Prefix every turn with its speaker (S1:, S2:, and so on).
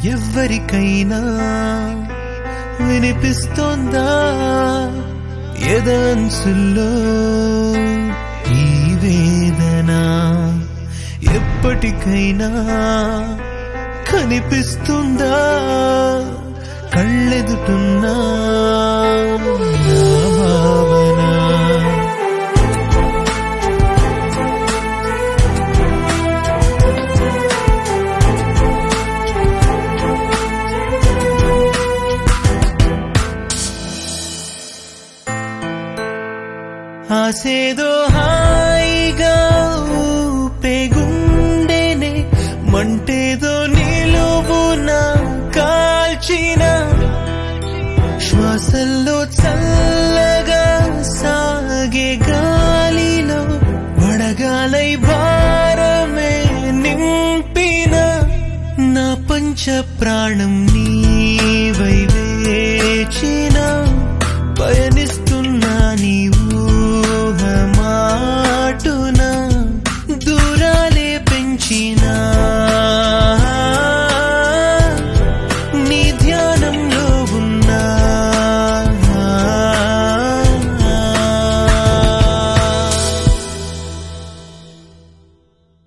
S1: ఎవ్వరికైనా వినిపిస్తోందా ఎదంసుల్లో ఈ వేదన ఎప్పటికైనా కనిపిస్తుందా కళ్ళెదుటున్నా నా భావన ఆసేదో హాయిగా ఊపే గుండెనే మంటేదో నిలువున కాల్చిన శ్వాసల్లో చల్లగా సాగే గాలిలో వడగాలై భారమే నింపిన నా పంచ ప్రాణం నీవై వేచిన